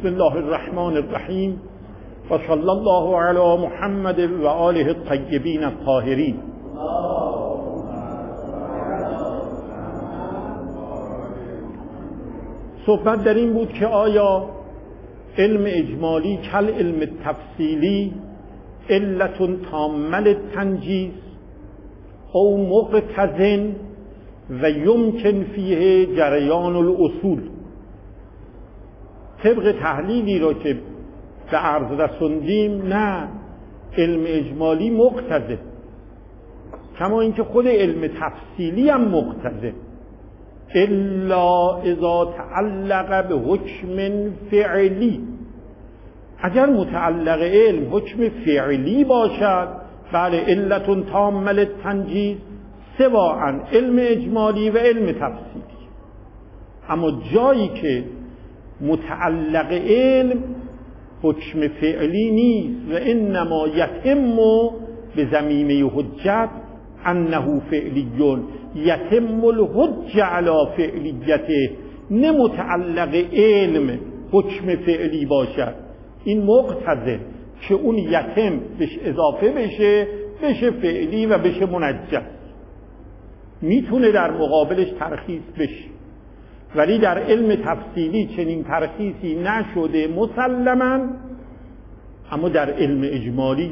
بسم الله الرحمن الرحیم و صلی الله علی محمد و آله الطیبین الطاهرین. صحبت در این بود که آیا علم اجمالی کل علم تفصیلی علت تامه تنجیز او مقتضن و یمکن فیه جریان الاصول. طبق تحلیلی را که به عرض رسوندیم، نه، علم اجمالی مقتضه، کما اینکه خود علم تفصیلی هم مقتضه، الا اذا تعلق به حکم فعلی. اگر متعلق علم حکم فعلی باشد، بله، علت تامه تنجیز سواء علم اجمالی و علم تفصیلی. اما جایی که متعلق علم حکم فعلی نیست و انما یتم به ضمیمه حجت انه فعلیون، یتم الحجه علی فعلیته، نه متعلق علم حکم فعلی باشد، این مقتضه که اون یتم بهش اضافه بشه فعلی و بشه منجز. میتونه در مقابلش ترخیص بشه، ولی در علم تفصیلی چنین ترخیصی نشده مسلماً. اما در علم اجمالی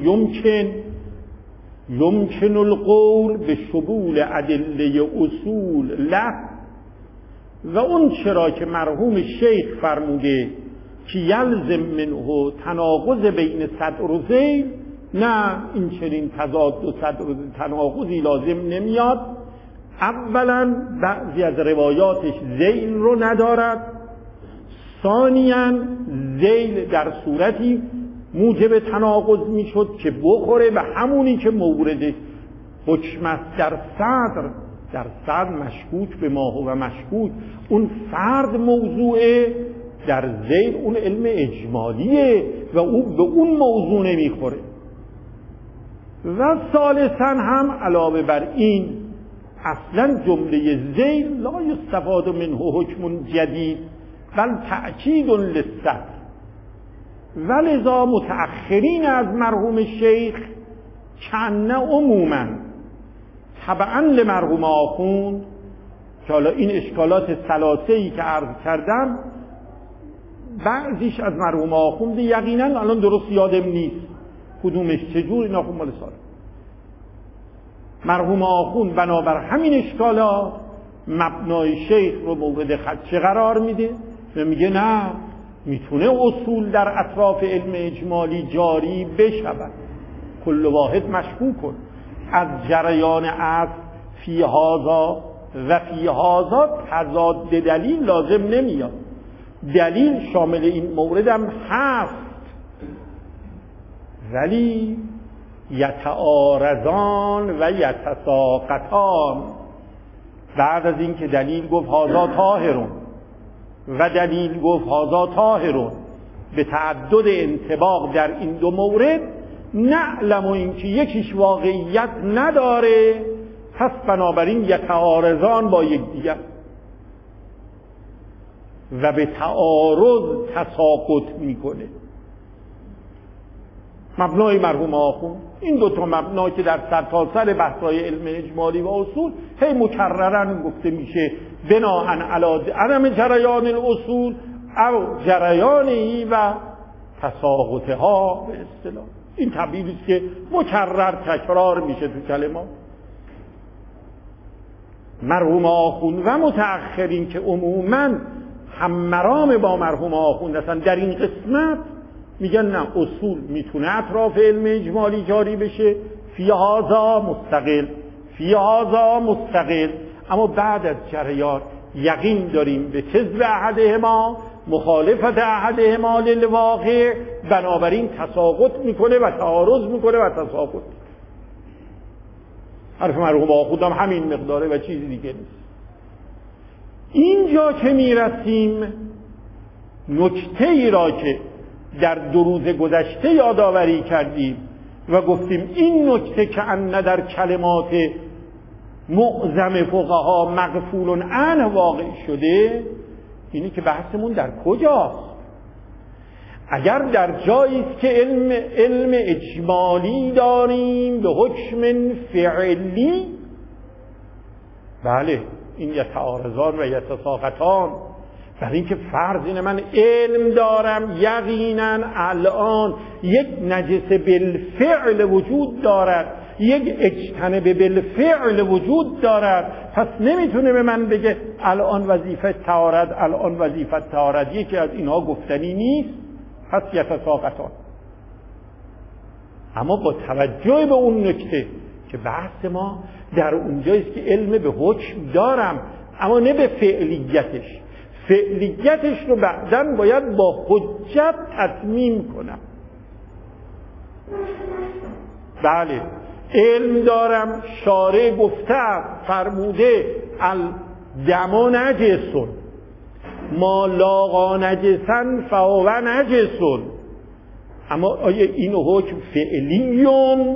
یمکن القول به شمول ادله اصول له، و اون چرا که مرحوم شیخ فرموده که یلزم منه تناقض بین صدر و ذیل، نه، این چنین تضاد و صدر و تناقضی لازم نمیاد. اولا بعضی از روایاتش ذیل رو ندارد، ثانیاً ذیل در صورتی موجب تناقض میشد که بخوره به همونی که موردش حکم است. در صدر مشکوک به ما و مشکوک، اون فرد موضوعه، در ذیل اون علم اجمالیه و اون به اون موضوع نمیخوره. و ثالثاً هم علاوه بر این، اصلا جمله ذیل لا یستفاد منه حکم جدید بل تأکید للصدر. ولذا متأخرین از مرحوم شیخ کنه عموما تبعا لمرحوم آخوند، که حالا این اشکالات ثلاثه‌ای که عرض کردم بعضیش از مرحوم آخوند یقینا الان درست یادم نیست کدومش چجور، اینا خب مال سال مرحوم آخوند بنابر همین اشکالات مبنای شیخ رو مورد خدشه قرار میده و میگه نه، میتونه اصول در اطراف علم اجمالی جاری بشود. کل واحد مشکوک از جریان اصل فی هذا و فی هذا تضاد دلیل لازم نمیاد. دلیل شامل این مورد هم هست، ولی یتعارضان و یتساقطان. بعد از این که دلیل گفت هذا طاهرون و دلیل گفت هذا طاهرون، به تعدد انطباق در این دو مورد، نعلم این که یکیش واقعیت نداره، پس بنابراین یتعارضان با یکدیگر و به تعارض تساقط میکنه. مبنای مرحوم آخوند این دوتا مبنا که در سرتاسر بحث‌های علم اجمالی و اصول هی مکررن گفته میشه بناءً علی عدم جریان الاصول او جریانی و تساقطها به اصطلاح. این تعبیری است که مکرر تکرار میشه تو کلمات. مرحوم آخوند و متأخرین که عموماً هممرام با مرحوم آخوند هستن در این قسمت، میگن نه، اصول میتونه اطراف علم اجمالی جاری بشه، فی هذا مستقل، اما بعد از جریان یقین داریم به کذب احدهما، مخالفت احدهما للواقع، بنابراین تساقط میکنه و تعارض میکنه و تساقط. حرف مرحوم آخوند هم همین مقداره و چیزی دیگه نیست. اینجا که میرسیم نکته ای را که در 2 روز گذشته یادآوری کردیم و گفتیم این نکته که ان در کلمات معظم فقها مغفول عنه واقع شده، اینی که بحثمون در کجاست؟ اگر در جایی است که علم اجمالی داریم به حکم فعلی، بله این یتعارضان و یتساقطان. برای اینکه فرض اینه من علم دارم یقینا الان یک نجس بالفعل وجود دارد، یک اجتنب بالفعل وجود دارد، پس نمیتونه به من بگه الان وظیفه طهارت، الان وظیفه طهارت. یکی از اینها گفتنی نیست، پس یتساقطان. اما با توجه به اون نکته که بحث ما در اونجاییست که علم به حکم دارم اما نه به فعلیتش، فعلیتش رو بعداً باید با حجت تتمیم کنم. بله علم دارم، شارع گفته فرموده الدم نجس ما لاقا نجسا فهو نجس، اما آیا این حکم فعلیون؟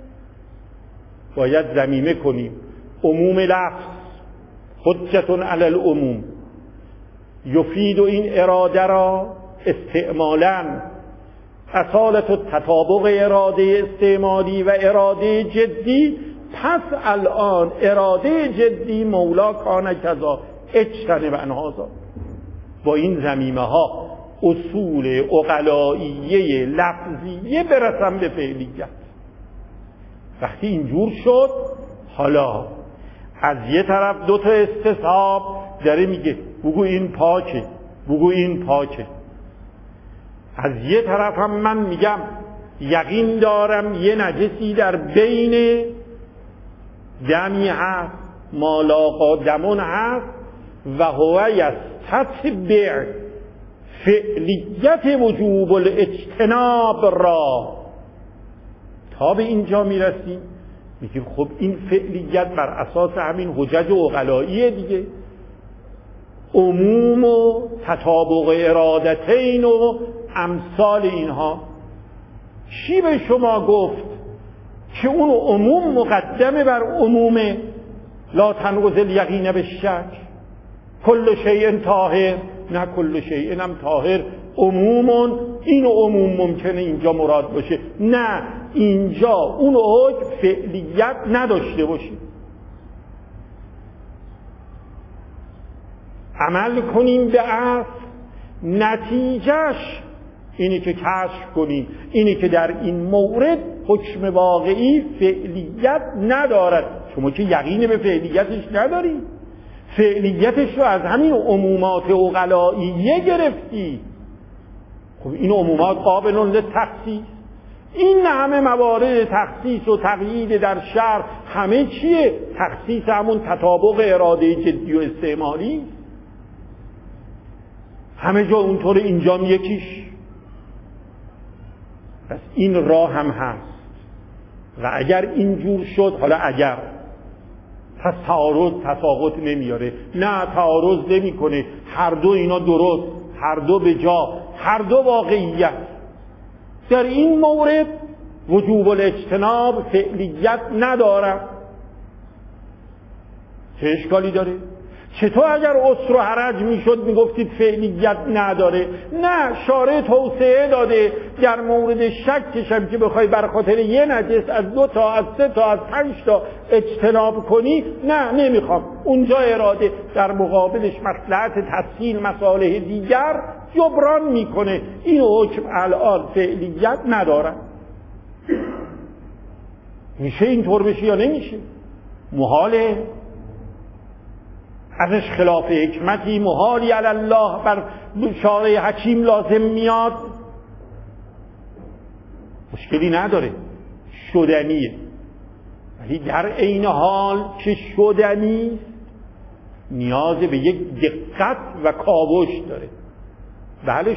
باید ضمیمه کنیم عموم لفظ حجت علی العموم یفید این اراده را استعمالا اصالت و تطابق اراده استعمالی و اراده جدی. پس الان اراده جدی مولا کان کذا اجتنب عن هذا. با این ضمیمه ها اصول عقلائیه لفظیه برسم به فعلیت. وقتی اینجور شد، حالا از یه طرف دو تا استصحاب داره میگه بگو این پاکه، بگو این پاکه. از یه طرف هم من میگم یقین دارم یه نجسی در بین دمی هست، مالاقا دمون هست و هو یستتبع فعلیت وجوب الاجتناب را. تا به اینجا میرسیم میگیم خب این فعلیت بر اساس همین حجج عقلائیه دیگه، عموم و تطابق ارادتین و امثال اینها. چی به شما گفت که اون عموم مقدمه بر عمومه؟ لا تنقض الیقین بالشک، کل شیء طاهر، نه کل شیء هم طاهر. عمومون این عموم ممکنه اینجا مراد باشه، نه اینجا اون حکم فعلیت نداشته باشه. عمل کنیم به اصل، نتیجهش اینی که کشف کنیم اینی که در این مورد حکم واقعی فعلیت ندارد. شما که یقین به فعلیتش نداری، فعلیتش رو از همین عمومات عقلائیه گرفتی. خب این عمومات قابل للتخصیص، این همه موارد تخصیص و تقیید در شرع همه چیه؟ تخصیص همون تطابق اراده جدی و استعمالی. همه جا اونطور، اینجا یکیش. پس این راه هم هست. و اگر اینجور شد، حالا اگر، پس تعارض تساقط نمیاره. نه تعارض نمی کنه، هر دو اینا درست، هر دو به جا، هر دو واقعیت. در این مورد وجوب الاجتناب فعلیت نداره. چه اشکالی داره؟ چطور اگر عسر و حرج میشد میگفتید فعلیت نداره؟ نه، شارع توسعه داده در مورد شکش هم که بخوای بر خاطر یه نجس از 2 تا از 3 تا از 5 تا اجتناب کنی، نه نمیخوام. اونجا اراده در مقابلش مصلحت تسهیل مصالح دیگر جبران میکنه. این حکم الان فعلیت نداره. میشه اینطور بشه یا نمیشه؟ محاله. ازش خلاف حکمتی محالی علی الله بر شارع حکیم لازم میاد، مشکلی نداره، شدنیه. ولی در عین حال که شدنی نیاز به یک دقت و کاوش داره. بله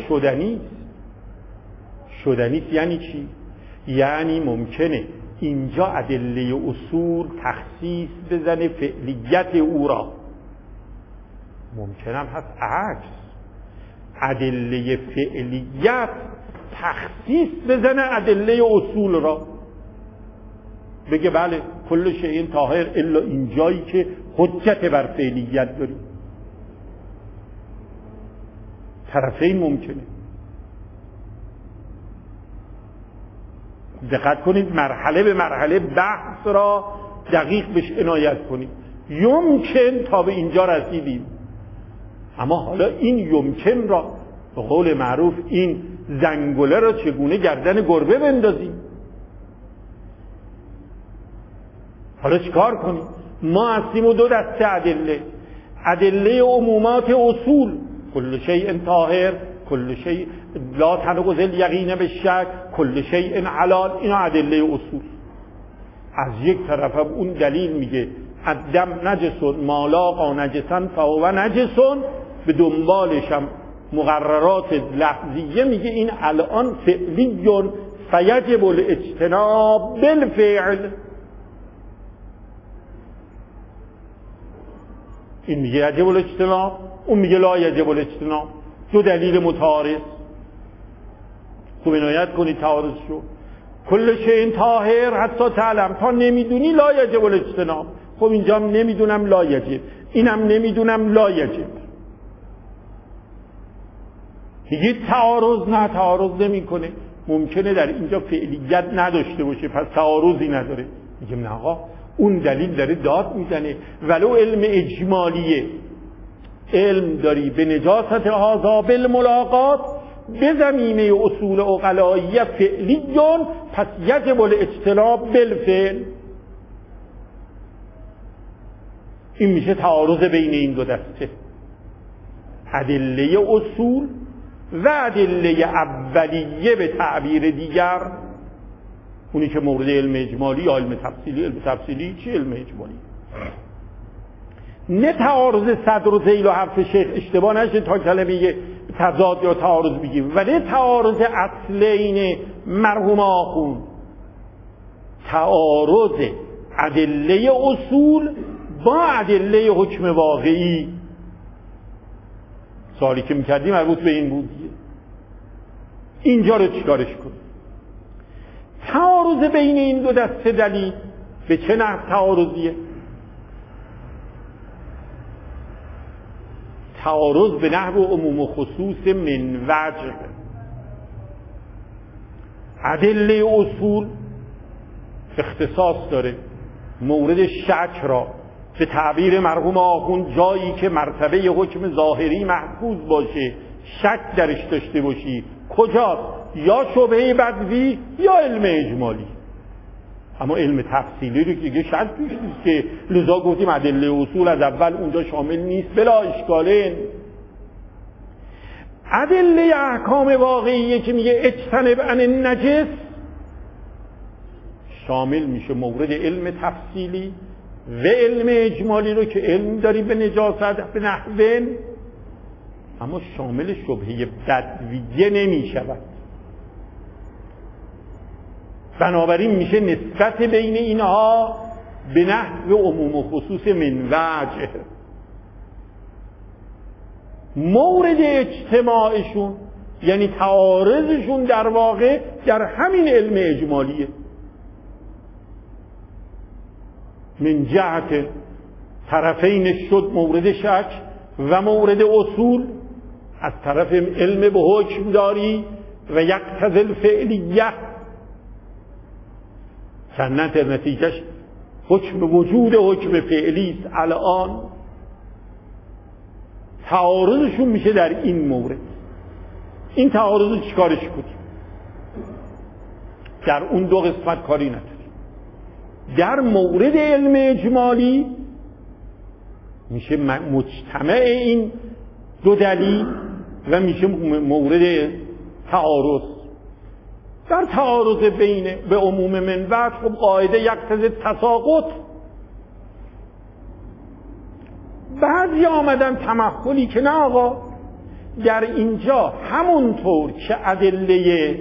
شدنی یعنی چی؟ یعنی ممکنه اینجا ادله اصول تخصیص بزنه فعلیت او را، ممکنم هست عکس ادله فعلیت تخصیص بزنه ادله اصول را، بگه بله کل شیء طاهر الا اینجایی که حجت بر فعلیت داریم. طرفین ممکنه. دقت کنید، مرحله به مرحله بحث را دقیق بهش عنایت کنید. یمکن تا به اینجا رسیدیم، اما حالا این یمکن را به قول معروف این زنگوله را چگونه گردن گربه بندازیم؟ حالا چیکار کنیم؟ ما هستیم و دو دسته ادله عمومات اصول، کل شیء طاهر، کل شیء لا تنقض الیقین بالشک، کل شیء حلال. اینا ادله اصول. از یک طرف هم اون دلیل میگه الدم نجس ما لاقی نجسا فهو نجس، به دنبالش هم مقررات لفظیه میگه این الان فعلی فیجب الاجتناب بالفعل. این میگه یجب الاجتناب، اون میگه لا یجب الاجتناب. دو دلیل متعارض. خوب عنایت کنید تعارض شو. کل شیء طاهر حتی تعلم، تا نمیدونی لا یجب الاجتناب. خب اینجا هم نمیدونم لا یجب، اینم نمیدونم لا یجب. میگه تعارض، نه تعارض نمیکنه. ممکنه در اینجا فعلیت نداشته باشه پس تعارضی نداره. میگم نه آقا، اون دلیل داره داد میزنه، ولو علم اجمالیه، علم داری به نجاست هذا بالملاقات به زمینه اصول عقلائیه فعلیون، پس یجب الاجتناب بالفعل. این میشه تعارض بین این دو دسته، ادله اصول و ادله اولیه به تعبیر دیگر، اونی که مورد علم اجمالی یا علم تفصیلی. علم تفصیلی چی؟ علم اجمالی. نه تعارض صدر و ذیل و حرف شیخ اشتباه نشه تا کلمه تضاد یا تعارض بگیم، و نه تعارض اصلین مرحوم آخوند، تعارض ادله اصول با ادله حکم واقعی. سوالی که میکردیم مربوط به این بود. اینجا رو چیکارش کنیم؟ تعارض بین این دو دسته دلیل به چه نحو تعارضیه؟ تعارض به نحو عموم و خصوص من وجه. ادله اصول اختصاص داره، مورد شک را به تعبیر مرحوم آخوند جایی که مرتبه حکم ظاهری محفوظ باشه شک درش داشته باشی، کجاست؟ یا شبهه بدوی یا علم اجمالی. اما علم تفصیلی رو که دیگه شک توش نیست که، لذا گفتیم ادله اصول از اول اونجا شامل نیست بلا اشکالین. ادله احکام واقعیه که میگه اجتنب عن النجس شامل میشه مورد علم تفصیلی و علم اجمالی رو که علم داری به نجاست به نحوین، اما شامل شبهه بدویه نمیشود. بنابراین میشه نسبت بین اینها به نحو عموم و خصوص من وجه. مورد اجتماعشون یعنی تعارضشون در واقع در همین علم اجمالیه. من جهت طرفین شد مورد شک و مورد اصول، از طرف علم به حکم داری و یقتضی الفعلیه، سنت نتیجهش حکم وجود حکم فعلی است. الان تعارضشون میشه در این مورد. این تعارض چیکارش کنیم؟ در اون دو قسمت کاری نداریم. در مورد علم اجمالی میشه مجتمع این دو دلیل و میشه مورد تعارض. در تعارض بین به عموم من وجه خب قاعده یقتضی تساقط. بعضی آمدن تمحلی که نه آقا، در اینجا همونطور که ادله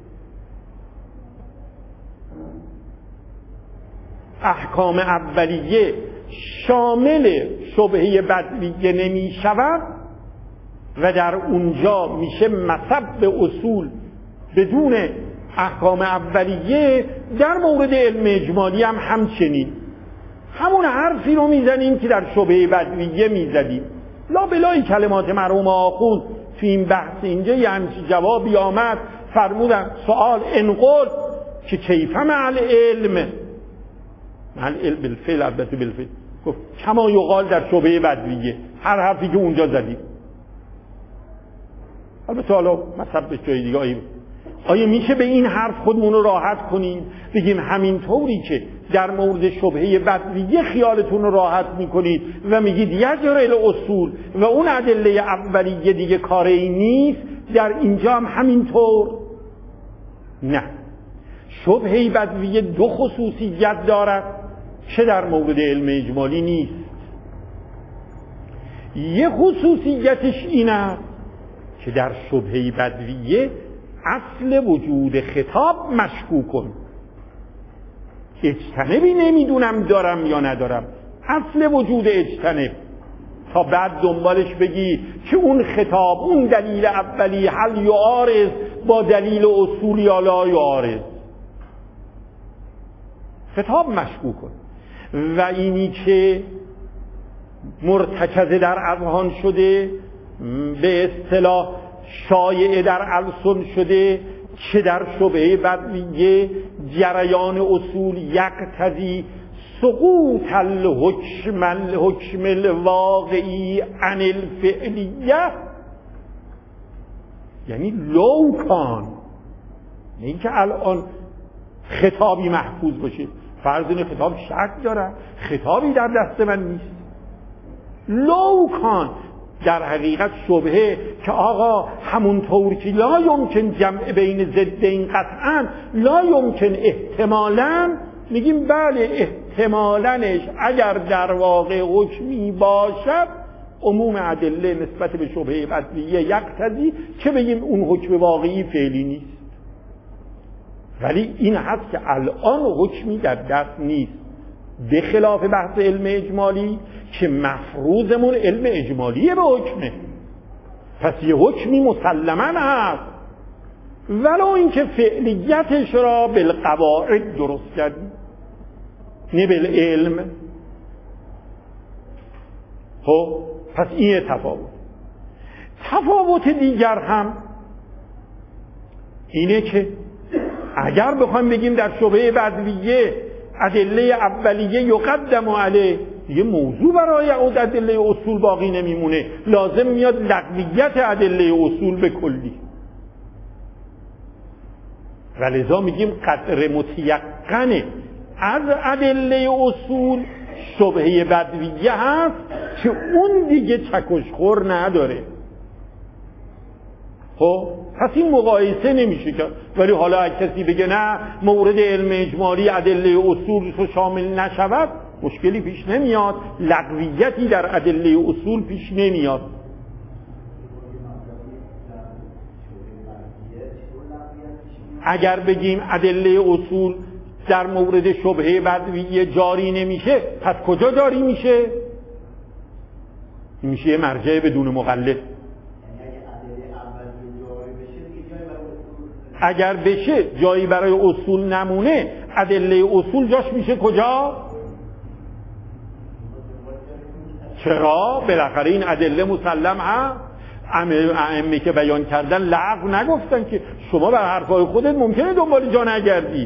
احکام اولیه شامل شبهه بدویه نمی شود و در اونجا میشه مصب به اصول بدون احکام اولیه، در مورد علم اجمالی هم همچنین همون حرفی رو میزنیم که در شبهه بدویه میزدیم. لا بلای کلمات مرحوم آخوند تو این بحث اینجا یه همچین جوابی آمد، فرمودن سوال انقل که کیف مع العلم، مع العلم بالفعل، البته بالفعل گفت کما یقال در شبهه بدویه، هر حرفی که اونجا زدیم. البته حالا مطلب به جای دیگه آیا میشه به این حرف خودمون رو راحت کنیم بگیم همینطوری که در مورد شبهه بدویه خیالتون رو راحت میکنید و میگید یجر الاصول و اون ادله اولیه دیگه کاری نیست، در اینجا هم همینطور؟ نه، شبهه بدویه دو خصوصیت دارد چه در مورد علم اجمالی نیست. یه خصوصیتش این است که در شبهه بدویه اصل وجود خطاب مشکوکن، اجتنبی نمیدونم دارم یا ندارم، اصل وجود اجتنب، تا بعد دنبالش بگی که اون خطاب، اون دلیل اولی هل یعارض با دلیل اصول یا لا یعارض. خطاب مشکوکن و اینی که مرتکز در اذهان شده، به اصطلاح شایعه در السن شده، چه در شبهه بدویه جریان اصول یقتضی سقوط الحکم الواقعی عن الفعلیه، یعنی لو کان، نه اینکه الان خطابی محفوظ باشه، فرض این خطاب شک داره، خطابی در دست من نیست، لو کان در حقیقت شبهه که آقا همونطور که لا یمکن جمع بین ضدین قطعا لا یمکن احتمالاً، میگیم بله احتمالاًش اگر در واقع حکمی باشد عموم ادله نسبت به شبهه بدویه یقتضی که بگیم اون حکم واقعی فعلی نیست، ولی این هست که الان حکمی در دست نیست، به خلاف بحث علم اجمالی که مفروضمون علم اجمالیه به حکمه، پس یه حکمی مسلماً هست ولو اینکه فعلیتش را بالقواعد درست کردیم نه بالعلم. خب پس این تفاوت دیگر هم اینه که اگر بخوایم بگیم در شبهه بدویه ادله اولیه یقدم علیه، یه موضوع برای ادله اصول باقی نمیمونه، لازم میاد لغویت ادله اصول به کلی، ولذا میگیم قدر متیقنه از ادله اصول شبهه بدویه هست که اون دیگه چکشخور نداره. خب پس این مقایسه نمیشه کرد، ولی حالا اگه کسی بگه نه مورد علم اجمالی ادله اصول رو شامل نشود، مشکلی پیش نمیاد، لغویتی در ادله اصول پیش نمیاد. اگر بگیم ادله اصول در مورد شبهه بدویه جاری نمیشه، پس کجا جاری میشه؟ میشه یه مرجع بدون مقلد. اگر بشه جایی برای اصول نمونه، ادله اصول جاش میشه کجا؟ چرا؟ بالاخره این ادله مسلم هست، ائمه که بیان کردن لغو نگفتن که شما بر حرفای خودت ممکنه دنبال جا نگردی،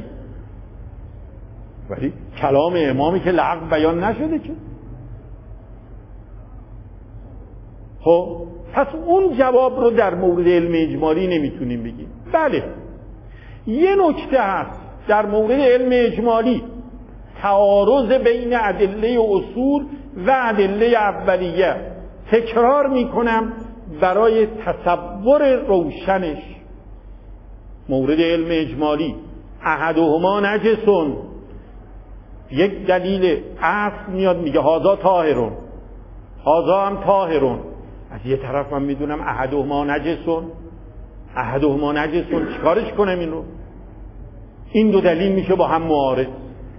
ولی کلام امامی که لغو بیان نشده که. خب پس اون جواب رو در مورد علم اجمالی نمیتونیم بگیم. بله یه نکته هست در مورد علم اجمالی، تعارض بین ادله اصول و ادله اولیه. تکرار میکنم برای تصور روشنش، مورد علم اجمالی احدهما نجسون، یک دلیل اصل میاد میگه هذا طاهرون، هذا هم طاهرون، از یه طرف من میدونم احدهما نجسون، احدهما نجسون، چیکارش کنم این رو؟ این دو دلیل میشه با هم معارض.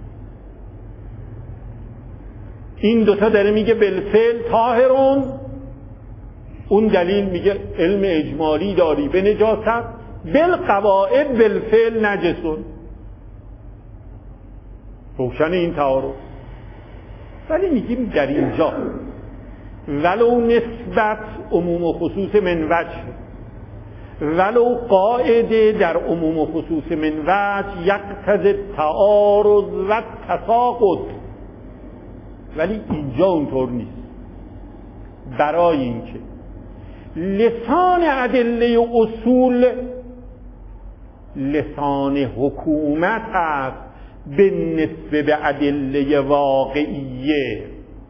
این دوتا داره میگه بالفعل طاهرون، اون دلیل میگه علم اجمالی داری به نجاست، بالقواعد بالفعل نجسون. روشن این تعارض. ولی میگیم در اینجا ولو نسبت عموم و خصوص من وجه، ولو قاعده در عموم و خصوص من وجه یقتضی تعارض و تساقط، ولی اینجا اونطور نیست. برای اینکه لسان ادله اصول لسان حکومت است به نسبت به ادله واقعیه،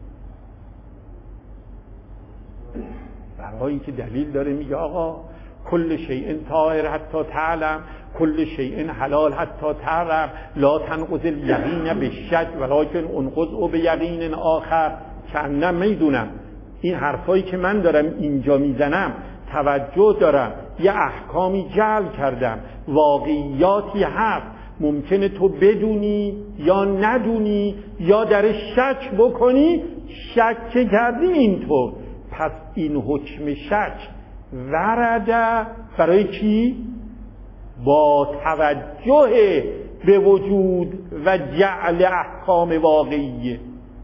برای اینکه دلیل داره میگه آقا کل شیء طاهر حتی تعلم، کل شیء حلال حتی تعلم، لا تنقض الیقین بالشک ولکن انقض بیقین آخر. که میدونم این حرفایی که من دارم اینجا میزنم توجه دارم، یه احکامی جعل کردم، واقعیاتی هست، ممکنه تو بدونی یا ندونی یا در شک بکنی، شک کردی اینطور، پس این حکم شک ورده برای کی؟ با توجه به وجود و جعل احکام واقعیه.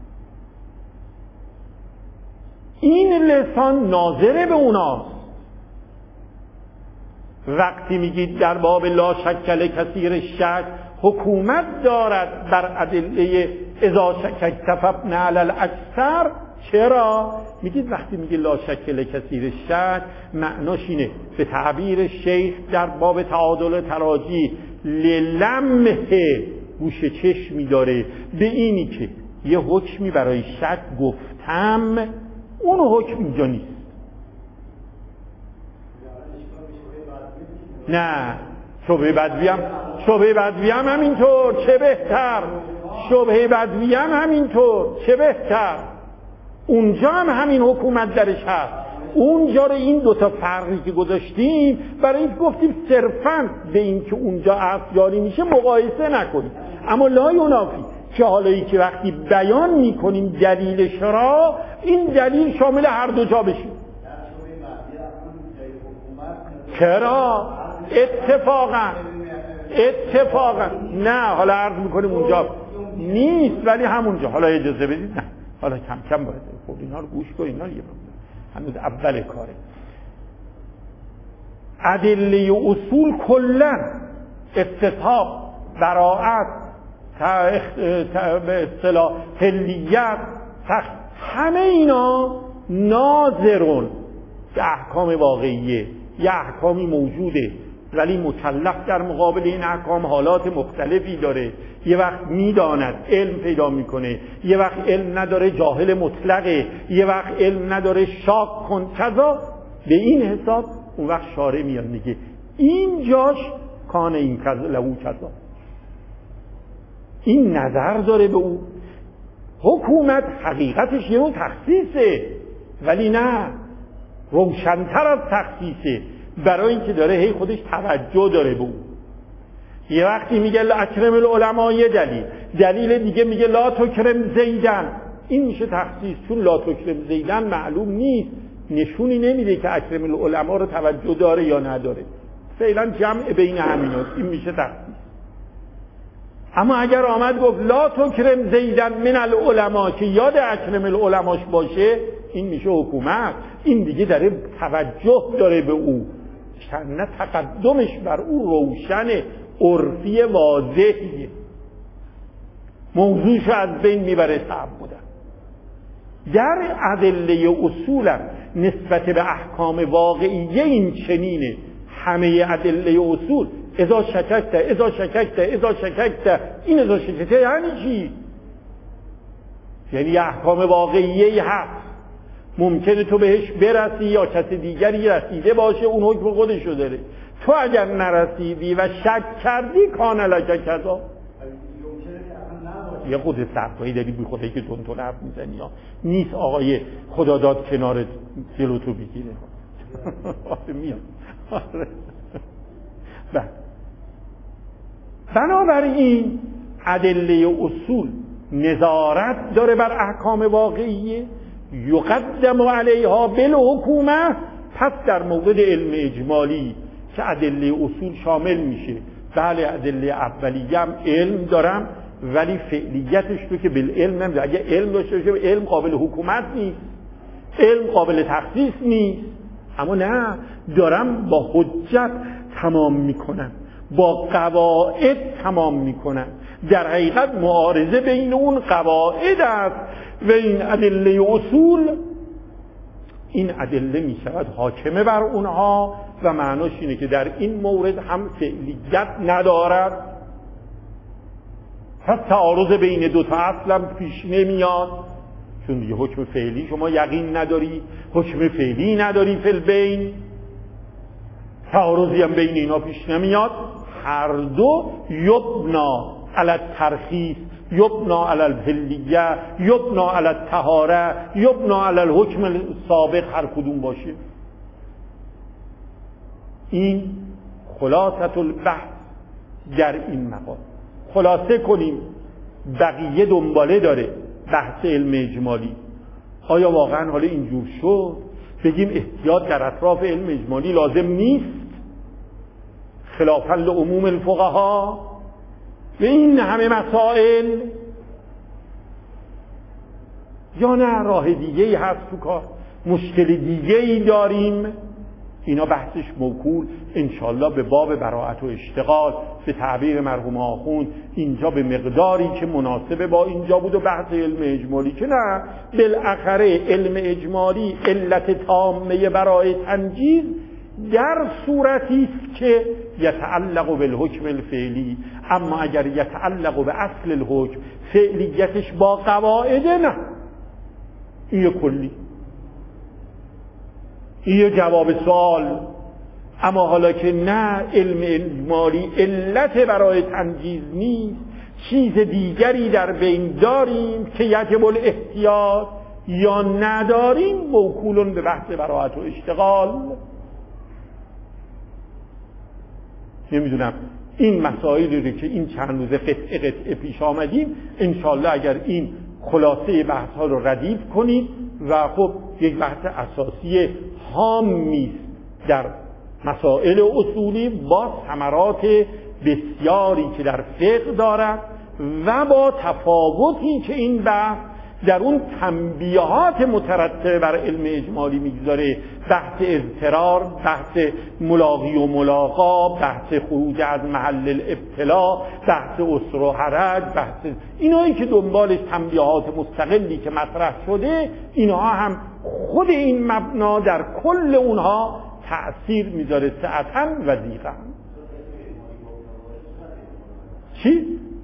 این لسان ناظره به اوناست. وقتی میگید در باب لا شک کثیر شک حکومت دارد بر ادله اذا شککت فابن علی الاکثر، چرا؟ میگید وقتی میگه لا شک کثیر شک معناش اینه به تعبیر شیخ در باب تعادل تراجی للمه گوش چشمی داره به اینی که یه حکمی برای شک گفتم، اون حکم اینجا نیست. نه شبهه بدوی هم همینطور، چه بهتر. شبهه بدوی هم همینطور، چه بهتر. اونجا هم همین حکومت درش هست. اونجا رو این دوتا فرقی که گذاشتیم برای این گفتیم صرفاً به این که اونجا اصل جاری میشه مقایسه نکنیم، اما لا ینافی که حالایی که وقتی بیان میکنیم دلیلش را، این دلیل شامل هر دو جا بشه. چرا؟ اتفاقا نه، حالا عرض میکنیم اونجا نیست ولی همونجا. حالا اجازه بدید، نه حالا کم کم باید خب اینا رو گوش کنید، اینا هنوز اول کاره. ادله اصول کلا استصحاب، براءت، به اصطلاح حلیت، همه اینا ناظرون به احکام واقعیه. یه احکامی موجوده ولی مکلف در مقابل این احکام حالات مختلفی داره. یه وقت میداند علم پیدا میکنه، یه وقت علم نداره جاهل مطلقه، یه وقت علم نداره شاک کن کذا. به این حساب اون وقت شارع میاد میگه این جاش کان این کذا لهو کذا، این نظر داره به او. حکومت حقیقتش یه نوع تخصیصه، ولی نه، روشن‌تر از تخصیصه، برای اینکه داره هی خودش توجه داره به او. یه وقتی میگه اکرم العلماء یه دلیل دیگه میگه لا تکرم زیدن، این میشه تخصیص، چون لا تکرم زیدن معلوم نیست، نشونی نمیده که اکرم العلماء رو توجه داره یا نداره، فعلا جمع بین همیناست، این میشه تخصیص. اما اگر آمد گفت لا تکرم زیدن من العلماء که یاد اکرم العلماش باشه، این میشه حکومت، این دیگه داره توجه داره به او، نه تقدمش بر او روشن عرفی واضحیه، موضوعش از بین میبره صعب بودن. در ادله اصولم نسبت به احکام واقعیه این چنینه. همه ادله اصول اذا شککت این اذا شککت یعنی چی؟ یعنی احکام واقعیه هست، ممکنه تو بهش برسی یا کس دیگری رسیده باشه، اون حکم خودشو داره. تو اگر نرسیدی و شک کردی کان لک کذا، یه خود صفایی داری بی خودی که تون حرف میزنی یا نیست آقای خدا داد کنارت جلو تو بگیره. میاد بنابراین ادله اصول نظارت داره بر احکام واقعیه، یقدم علیها بالحکومه. پس در مورد علم اجمالی که ادله اصول شامل میشه، بله ادله اولیه هم علم دارم ولی فعلیتش تو که بالعلم نمیده. اگه علم داشته باشه علم قابل حکومت نیست، علم قابل تخصیص نیست، اما نه، دارم با حجت تمام میکنم، با قواعد تمام میکنم. در حقیقت معارضه بین اون قواعد است و این ادله اصول. این ادله می شود حاکمه بر اونها و معناش اینه که در این مورد هم فعلیت ندارد، پس تعارض بین دو تا اصلا پیش نمیاد، چون دیگه حکم فعلی شما یقین نداری، حکم فعلی نداری فی البین، تعارضی هم بین اینا پیش نمیاد. هر دو یبنا علی الترخیص، یبنا علی الحلیه، یبنا علی الطهاره، یبنا علی الحکم سابق، هر کدوم باشه. این خلاصه البحث در این مقام. خلاصه کنیم، بقیه دنباله داره بحث علم اجمالی. آیا واقعا حالا اینجور شد بگیم احتیاط در اطراف علم اجمالی لازم نیست خلافا لعموم الفقها و این همه مسائل، یا نه راه دیگه ای هست تو کار، مشکل دیگه ای داریم؟ اینا بحثش موکول انشالله به باب براءت و اشتغال، به تعبیر مرحوم آخوند اینجا به مقداری که مناسبه با اینجا بود و بحث علم اجمالی که نه، بالاخره علم اجمالی علت تامه برای تنجیز در صورتی است که یتعلق بالحکم الفعلی، اما اگر یتعلق به اصل الحکم فعلیتش با قواعد نه، این کلی، این جواب سوال. اما حالا که نه، علم اجمالی علت برای تنجیز نیست، چیز دیگری در بین داریم که یجب الاحتیاط یا نداریم، موکولون به بحث براءت و اشتغال. نمیدونم این مسائلی رو که این چند روزه قطعه پیش آمدیم انشالله اگر این خلاصه بحث ها رو ردیف کنید و خب یک بحث اساسی هامی در مسائل اصولی با ثمرات بسیاری که در فقه دارد و با تفاوتی که این بحث در اون تنبیهات مترتبه بر علم اجمالی میگذاره، بحث اضطرار، بحث ملاقی و ملاقا، بحث خروج از محل الابتلا، بحث اسر و حرج، بحث اینایی که دنبالش تنبیهات مستقلی که مطرح شده، اینها هم خود این مبنا در کل اونها تأثیر میذاره سعتاً و ضیقاً. چی؟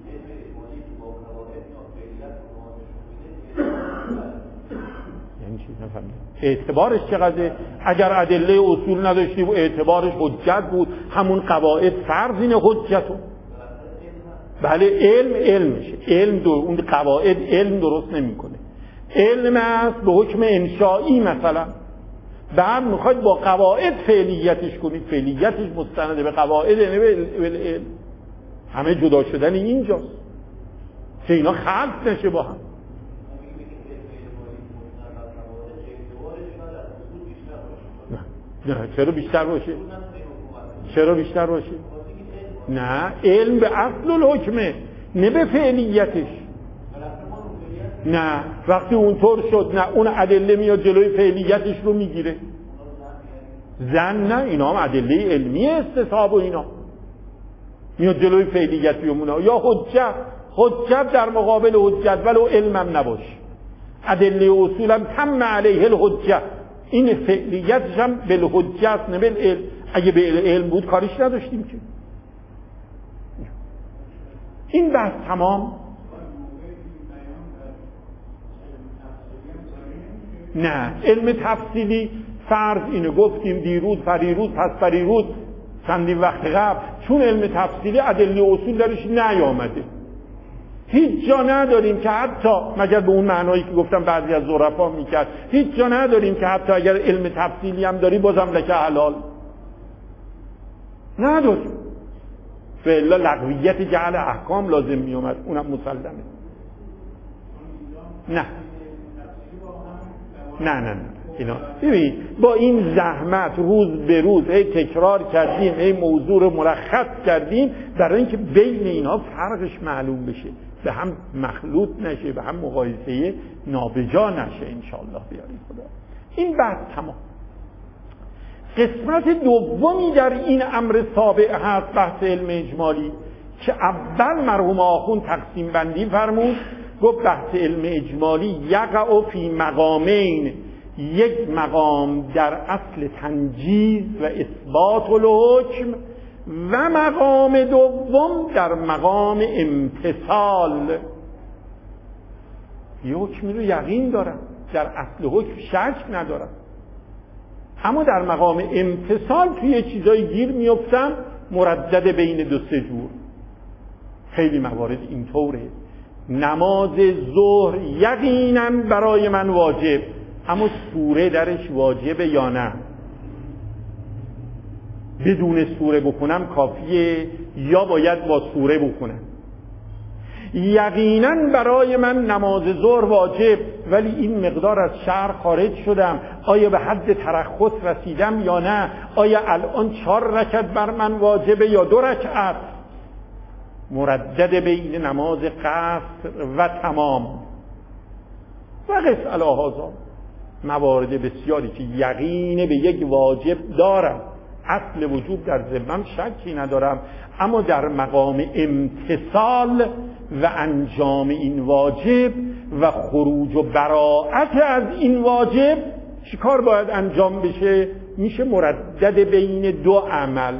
اعتبارش چقدره؟ اگر ادله اصول نداشتیم و اعتبارش حجت بود، همون قواعد فرض اینه حجتو. بله علم میشه، علم اون قواعد علم درست نمیکنه. علم است به حکم انشایی مثلا، بعد میخواید با قواعد فعلیتش کنید، فعلیتش مستند به قواعد نه به علم. همه جدا شدن اینجاست که اینا خلط نشه با هم. نه چرا بیشتر باشه؟ چرا بیشتر باشه؟ نه، علم به اصل الحکمه نه به فعلیتش. نه وقتی اونطور شد نه، اون ادله میاد جلوی فعلیتش رو میگیره. زن نه، اینا هم ادله علمی استصحاب و اینا میاد جلوی فعلیت بیمونه، یا حجت در مقابل حجت ولو علمم نباشه. ادله اصولم تم علیه الحجت، این فعلیتش هم بالحجت نه بالعلم. اگه به علم بود کاریش نداشتیم که. این بحث تمام. نه علم تفصیلی فرض اینو گفتیم دیروز، پریروز، پس پریروز، چندین وقت قبل، چون علم تفصیلی ادله اصول درش نیامده، هیچ جا نداریم که حتی مگر به اون معنایی که گفتم بعضی از ظرفا میکرد، هیچ جا نداریم که حتی اگر علم تفصیلی هم داری بازم لکه حلال نداریم. فعلا لغویت جعل احکام لازم میومد، اونم مسلمه. نه اینا ببین با این زحمت روز به روز هی تکرار کردیم، هی موضوع رو مرخص کردیم برای اینکه بین اینها فرقش معلوم بشه، به هم مخلوط نشه، به هم مقایسه نابجا نشه. انشالله بیاریم خدا. این بحث تمام. قسمت دومی در این امر سابع هست بحث علم اجمالی که اول مرحوم آخوند تقسیم بندی فرمود، گفت بحث علم اجمالی یقع فی مقامین، یک مقام در اصل تنجیز و اثبات الحکم و مقام دوم در مقام امتثال. یه حکمی رو یقین دارم، در اصل حکم شک ندارم، اما در مقام امتثال توی چیزای گیر میفتم مردد بین دو سه جور. خیلی موارد اینطوره. نماز ظهر یقینا برای من واجب، اما سوره درش واجبه یا نه؟ بدون سوره بخونم کافیه یا باید با سوره بخونم؟ یقینا برای من نماز ظهر واجب، ولی این مقدار از شهر خارج شدم، آیا به حد ترخص رسیدم یا نه؟ آیا الان 4 رکعت بر من واجبه یا 2 رکعت؟ مردد بین نماز قصر و تمام و قس علی هذا. موارد بسیاری که یقین به یک واجب دارم، اصل وجوب در ذهنم شکی ندارم، اما در مقام امتثال و انجام این واجب و خروج و براءت از این واجب چی کار باید انجام بشه؟ میشه مردد بین 2 عمل.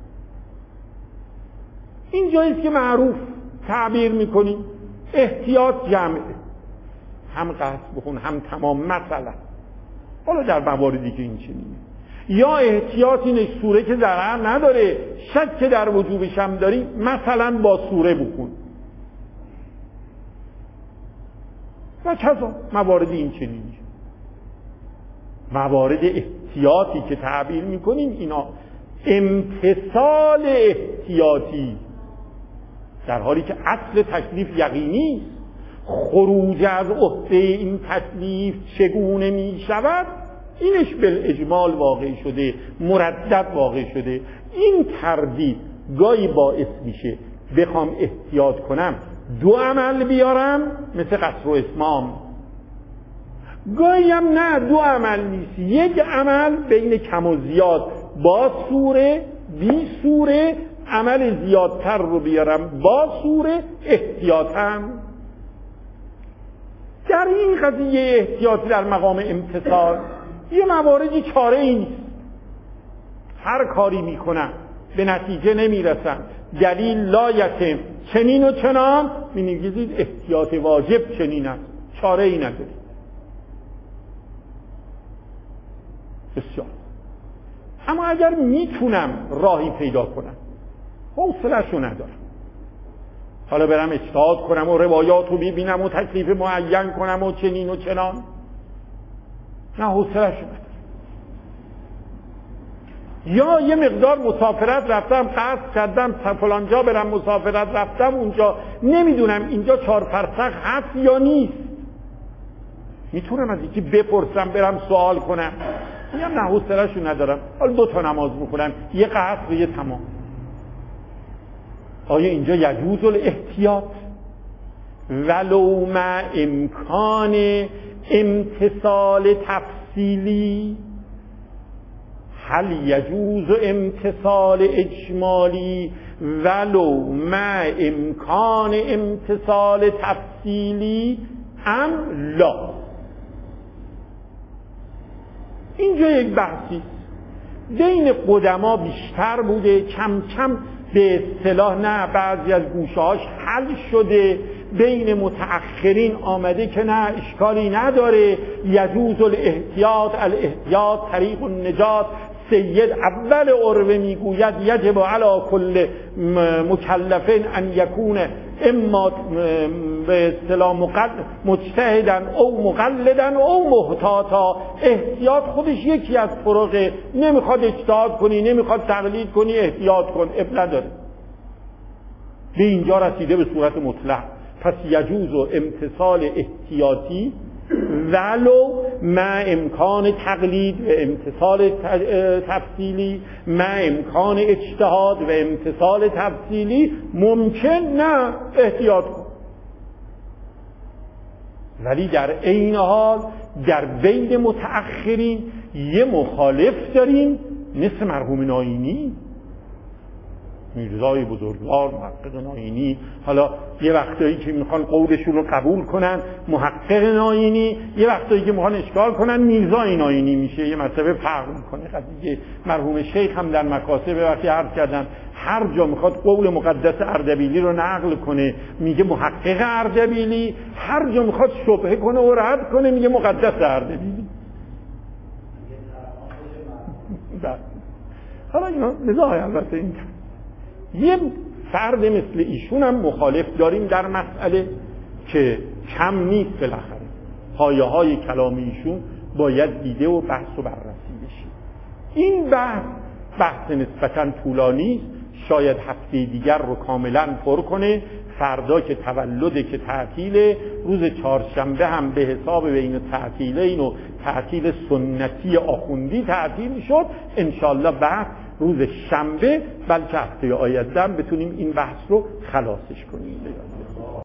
این جاییست که معروف تعبیر میکنیم احتیاط جمعه، هم قصد بخون هم تمام مثلا. حالا در مواردی که این چنینه، یا احتیاط اینه سوره که ضرر نداره، شک که در وجوبش هم داری، مثلا با سوره بخون و کذا. موارد این چنینه. موارد احتیاطی که تعبیر میکنیم اینا امتثال احتیاطی، در حالی که اصل تکلیف یقینی است. خروج از عهده این تکلیف چگونه می شود؟ اینش بالاجمال واقع شده، مردد واقع شده. این تردید گاهی باعث میشه بخوام احتیاط کنم 2 عمل بیارم مثل قصر و اتمام، گاهی هم نه 2 عمل نیست، 1 عمل بین کم و زیاد با سوره بی سوره، عمل زیادتر رو بیارم با سوره احتیاطاً. در این قضیه احتیاطی در مقام امتثال یه مواردی چاره ای نیست، هر کاری میکنم به نتیجه نمیرسم، دلیل لا یتم چنین و چنان، می‌نویسید احتیاط واجب چنین است، چاره ای ندارید. بسیار. اما اگر میتونم راهی پیدا کنم، حوصله‌شو ندارم، حالا برم اجتهاد کنم و روایات رو ببینم و تکلیف معین کنم و چنین و چنان، نه حوصله‌شو ندارم. یا یه مقدار مسافرت رفتم، قصد کردم فلان جا برم مسافرت رفتم اونجا، نمیدونم اینجا 4 فرسخ هست یا نیست، میتونم از یکی بپرسم برم سوال کنم؟ میگم نه حوصله‌شو ندارم، حالا 2 تا نماز میخونم، یه قصد و یه تمام. آیا اینجا یجوز الاحتیاط ولو مع امکان امتثال تفصیلی؟ هل یجوز امتثال اجمالی ولو مع امکان امتثال تفصیلی ام لا؟ اینجا یک بحثی بین قدما بیشتر بوده، کم کم به اصطلاح نه بعضی از گوشه‌هاش حل شده، بین متأخرین آمده که نه اشکالی نداره، یجوز الاحتیاط، الاحتیاط طریق النجات. سید اول عروه میگوید یجب علی کل مکلف ان یکون اما به اصطلاح مجتهدن او مقلدن او محتاطا. احتیاط خودش یکی از طرقه، نمیخواد اجتهاد کنی، نمیخواد تقلید کنی، احتیاط کن، اب نداره. به اینجا رسیده به صورت مطلق. پس یجوز و امتثال احتیاطی ولو مع امکان تقلید و امتثال تفصیلی، مع امکان اجتهاد و امتثال تفصیلی ممکن نه احتیاط کن. ولی در عین حال در بین متأخرین یه مخالف داریم مثل مرحوم ناینی، میرزای بزرگوار محقق ناینی، حالا یه وقتایی که میخوان قولشون رو قبول کنن محقق ناینی، یه وقتایی که میخوان اشکال کنن میرزای ناینی میشه، یه مرتبه فرق میکنه قضیه. مرحوم شیخ هم در مکاسب وقتی عرض کردن هر جا میخواد قول مقدس اردبیلی رو نقل کنه میگه محقق اردبیلی، هر جا میخواد شبهه کنه و رد کنه میگه مقدس اردبیلی. حالا اینا نزاعی البته این یه فرد مثل ایشون هم مخالف داریم در مسئله که کم نیست، بالاخره پایه های کلام ایشون باید دیده و بحث و بررسی بشه. این بحث نسبتاً طولانی است، شاید هفته دیگر رو کاملا پر کنه. فردا که تولده که تعطیل، روز چهارشنبه هم به حساب بین تعطیلین و تعطیل سنتی آخوندی تعطیل شد. انشالله بعد روز شنبه بلکه هفته آینده بتونیم این بحث رو خلاصش کنیم.